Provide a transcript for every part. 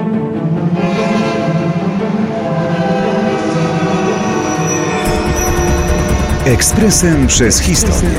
Ekspresem przez historię.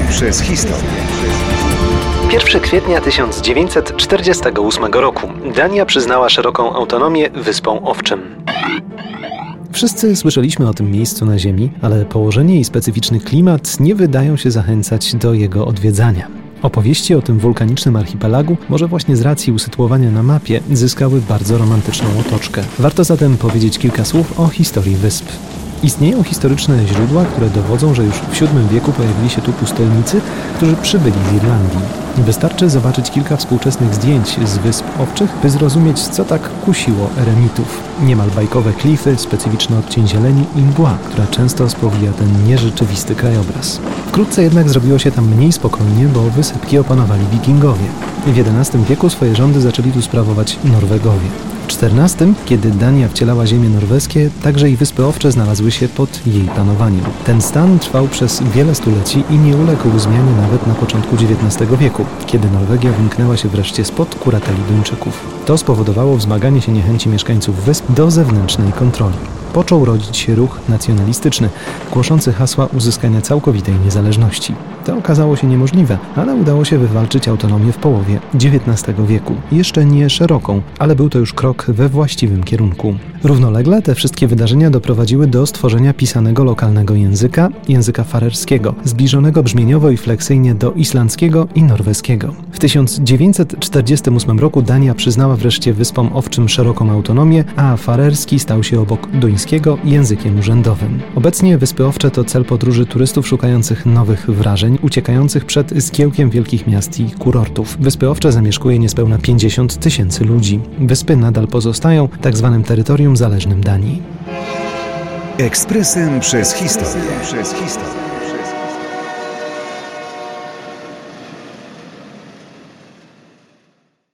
1 kwietnia 1948 roku Dania przyznała szeroką autonomię Wyspom Owczym. Wszyscy słyszeliśmy o tym miejscu na Ziemi, ale położenie i specyficzny klimat nie wydają się zachęcać do jego odwiedzania. Opowieści o tym wulkanicznym archipelagu, może właśnie z racji usytuowania na mapie, zyskały bardzo romantyczną otoczkę. Warto zatem powiedzieć kilka słów o historii wysp. Istnieją historyczne źródła, które dowodzą, że już w VII wieku pojawili się tu pustelnicy, którzy przybyli z Irlandii. Wystarczy zobaczyć kilka współczesnych zdjęć z Wysp Owczych, by zrozumieć, co tak kusiło eremitów. Niemal bajkowe klify, specyficzny odcień zieleni i mgła, która często spowija ten nierzeczywisty krajobraz. Wkrótce jednak zrobiło się tam mniej spokojnie, bo wysepki opanowali wikingowie. W XI wieku swoje rządy zaczęli tu sprawować Norwegowie. W XIV, kiedy Dania wcielała ziemie norweskie, także i Wyspy Owcze znalazły się pod jej panowaniem. Ten stan trwał przez wiele stuleci i nie uległ zmianie nawet na początku XIX wieku, kiedy Norwegia wymknęła się wreszcie spod kurateli Duńczyków. To spowodowało wzmaganie się niechęci mieszkańców wysp do zewnętrznej kontroli. Począł rodzić się ruch nacjonalistyczny, głoszący hasła uzyskania całkowitej niezależności. To okazało się niemożliwe, ale udało się wywalczyć autonomię w połowie XIX wieku. Jeszcze nie szeroką, ale był to już krok we właściwym kierunku. Równolegle te wszystkie wydarzenia doprowadziły do stworzenia pisanego lokalnego języka farerskiego, zbliżonego brzmieniowo i fleksyjnie do islandzkiego i norweskiego. W 1948 roku Dania przyznała wreszcie Wyspom Owczym szeroką autonomię, a farerski stał się obok duńskiego językiem urzędowym. Obecnie Wyspy Owcze to cel podróży turystów szukających nowych wrażeń, uciekających przed zgiełkiem wielkich miast i kurortów. Wyspy Owcze zamieszkuje niespełna 50 000 ludzi. Wyspy nadal pozostają tak zwanym terytorium zależnym Danii. Ekspresem przez historię.